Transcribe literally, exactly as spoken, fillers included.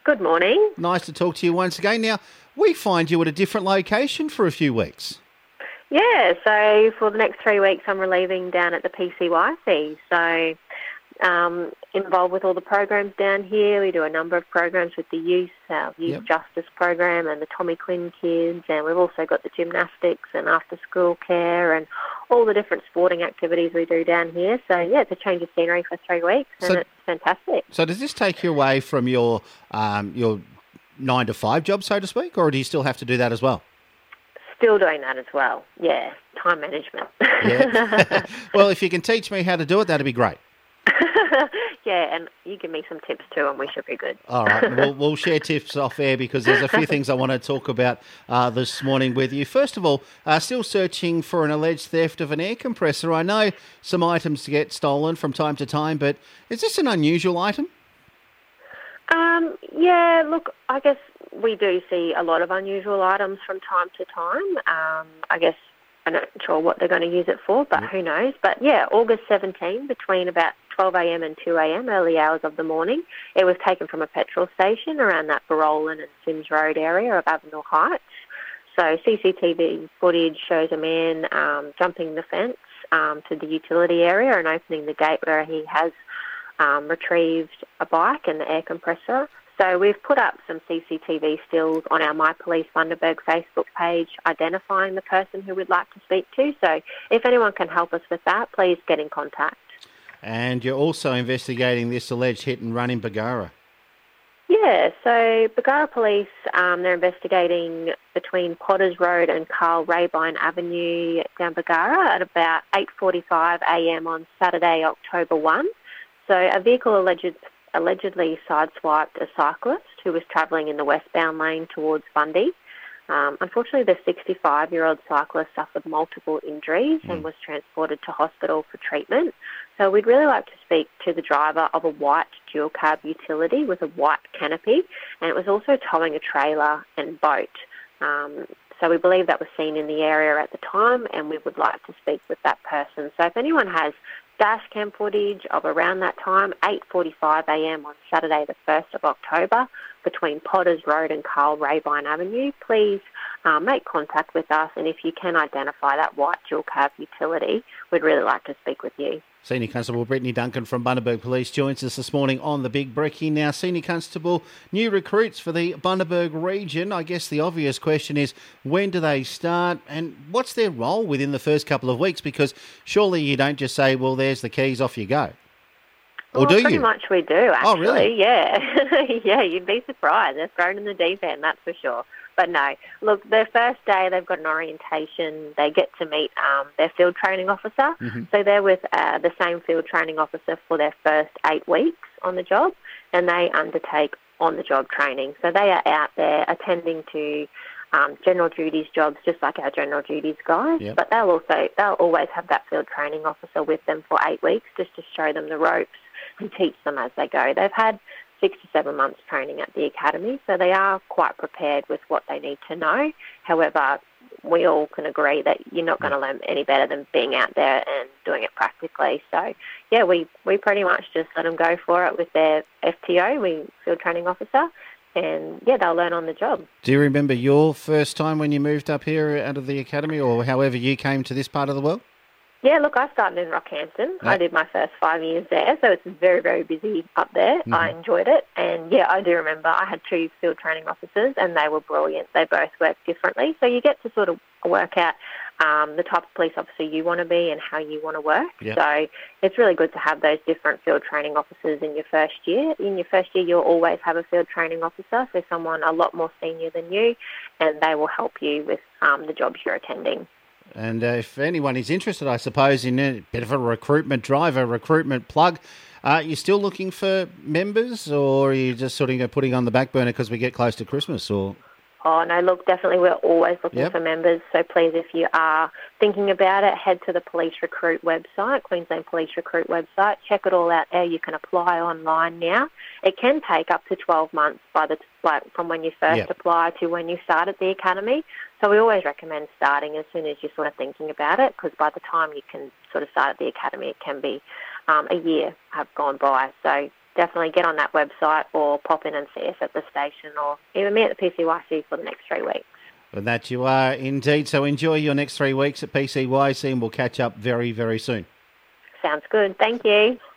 Good morning. Nice to talk to you once again. Now, we find you at a different location for a few weeks. Yeah, so for the next three weeks I'm relieving down at the P C Y C. So um, involved with all the programs down here. We do a number of programs with the youth, our Youth Yep. Justice program and the Tommy Quinn kids, and we've also got the gymnastics and after-school care and all the different sporting activities we do down here. So, yeah, it's a change of scenery for three weeks, and So- it's fantastic. So does this take you away from your um, your nine to five job, so to speak, or do you still have to do that as well? Still doing that as well. Yeah, time management. Yeah. Well, if you can teach me how to do it, that'd be great. Yeah, and you give me some tips too, and we should be good. All right, we'll, we'll share tips off air because there's a few things I want to talk about uh, this morning with you. First of all, uh, still searching for an alleged theft of an air compressor. I know some items get stolen from time to time, but is this an unusual item? Um, yeah, look, I guess we do see a lot of unusual items from time to time. Um, I guess I'm not sure what they're going to use it for, but who knows. But yeah, August seventeenth, between about twelve a.m. and two a.m., early hours of the morning, it was taken from a petrol station around that Barolan and Sims Road area of Avenel Heights. So C C T V footage shows a man um, jumping the fence um, to the utility area and opening the gate where he has um, retrieved a bike and the air compressor. So we've put up some C C T V stills on our My Police Bundaberg Facebook page identifying the person who we'd like to speak to. So if anyone can help us with that, please get in contact. And you're also investigating this alleged hit and run in Bargara. Yeah, so Bargara Police, um, they're investigating between Potters Road and Carl Rabine Avenue down Bargara at about eight forty-five a.m. on Saturday, October first. So a vehicle alleged, allegedly sideswiped a cyclist who was travelling in the westbound lane towards Bundy. Um, unfortunately, the sixty-five-year-old cyclist suffered multiple injuries Mm. and was transported to hospital for treatment. So we'd really like to speak to the driver of a white dual-cab utility with a white canopy, and it was also towing a trailer and boat. Um, so we believe that was seen in the area at the time, and we would like to speak with that person. So if anyone has dash cam footage of around that time, eight forty-five a.m. on Saturday the first of October, between Potters Road and Carl Rabine Avenue, please uh, make contact with us, and if you can identify that white dual-cab utility, we'd really like to speak with you. Senior Constable Brittany Duncan from Bundaberg Police joins us this morning on the Big Brekkie. Now, Senior Constable, new recruits for the Bundaberg region. I guess the obvious question is, when do they start and what's their role within the first couple of weeks? Because surely you don't just say, well, there's the keys, off you go. Or well, do pretty you? much we do, actually. Oh, really? Yeah. Yeah, you'd be surprised. They're thrown in the deep end, that's for sure. But no, look, their first day, they've got an orientation. They get to meet um, their field training officer. Mm-hmm. So they're with uh, the same field training officer for their first eight weeks on the job, and they undertake on-the-job training. So they are out there attending to um, general duties jobs, just like our general duties guys. Yep. But they'll also they'll always have that field training officer with them for eight weeks just to show them the ropes and teach them as they go. They've had six to seven months training at the academy, so they are quite prepared with what they need to know. However, we all can agree that you're not going to learn any better than being out there and doing it practically. So, yeah, we, we pretty much just let them go for it with their F T O, we field training officer, and, yeah, they'll learn on the job. Do you remember your first time when you moved up here out of the academy or however you came to this part of the world? Yeah, look, I started in Rockhampton. Yeah. I did my first five years there, so it's very, very busy up there. Mm-hmm. I enjoyed it. And, yeah, I do remember I had two field training officers, and they were brilliant. They both worked differently. So you get to sort of work out um, the type of police officer you want to be and how you want to work. Yeah. So it's really good to have those different field training officers in your first year. In your first year, you'll always have a field training officer, so someone a lot more senior than you, and they will help you with um, the jobs you're attending. And uh, if anyone is interested, I suppose, in a bit of a recruitment drive, a recruitment plug, uh, you're still looking for members, or are you just sort of putting on the back burner because we get close to Christmas? Or Oh, no, look, definitely we're always looking Yep. for members. So please, if you are thinking about it, head to the Police Recruit website, Queensland Police Recruit website. Check it all out there. You can apply online now. It can take up to twelve months by the like from when you first Yep. apply to when you start at the academy. So we always recommend starting as soon as you're sort of thinking about it, because by the time you can sort of start at the academy, it can be um, a year have gone by. So definitely get on that website or pop in and see us at the station or even me at the P C Y C for the next three weeks. Well, that you are indeed. So enjoy your next three weeks at P C Y C and we'll catch up very, very soon. Sounds good. Thank you.